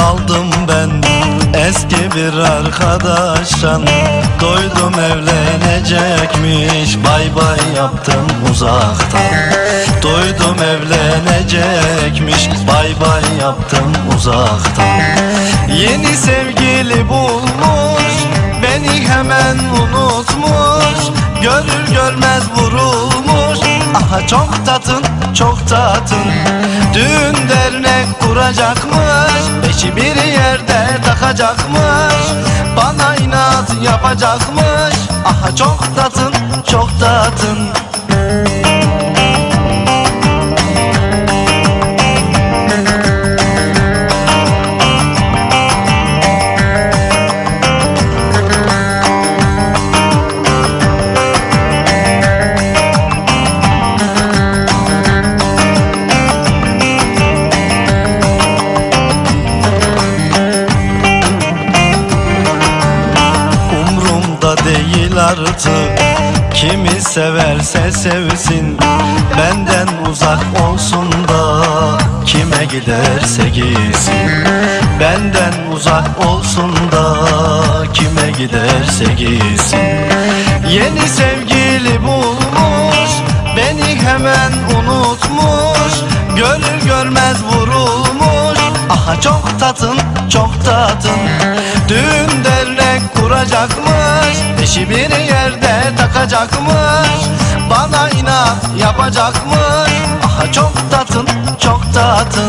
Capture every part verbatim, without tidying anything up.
kaldım ben eski bir arkadaştan. Duydum evlenecekmiş, bay bay yaptım uzaktan. Duydum evlenecekmiş, bay bay yaptım uzaktan. Yeni sevgili bulmuş, beni hemen unutmuş. Görür görmez vurulmuş, aha çok tatın, çok tatın. Düğün dernek kuracakmış, beşi bir yerde takacakmış. Bana inat yapacakmış, aha çok tatın, çok tatın. Değil artık, kimi severse sevsin, benden uzak olsun da kime giderse gitsin. Benden uzak olsun da kime giderse gitsin. Yeni sevgili bulmuş, beni hemen unutmuş. Görür görmez vurulmuş, aha çok tatın, çok tatın. Düğün dernek kuracakmış, eşi bir yerde takacakmış. Bana inat yapacakmış, aha çok tatın, çok tatın.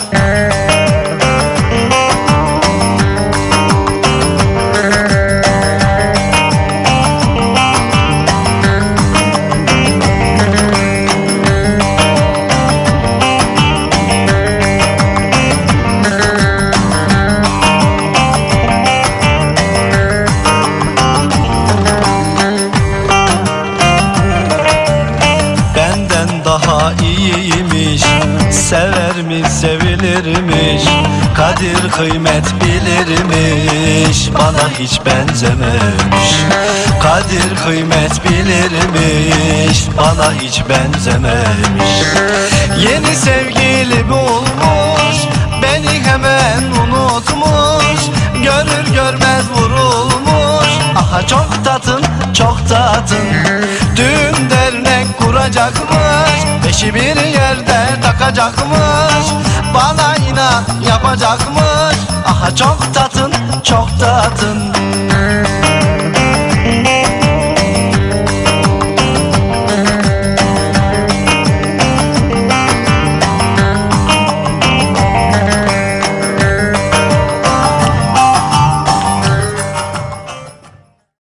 Daha iyiymiş, sever mi sevilirmiş, kadir kıymet bilirmiş, bana hiç benzememiş. Kadir kıymet bilirmiş, bana hiç benzememiş. Yeni sevgili bulmuş, beni hemen unutmuş. Görür görmez vurulmuş, aha çok tatın, çok tatın. Düğün dernek kuracakmış, beşi bir yerde takacakmış. Bana inat yapacakmış, aha çok tatın, çok tatın.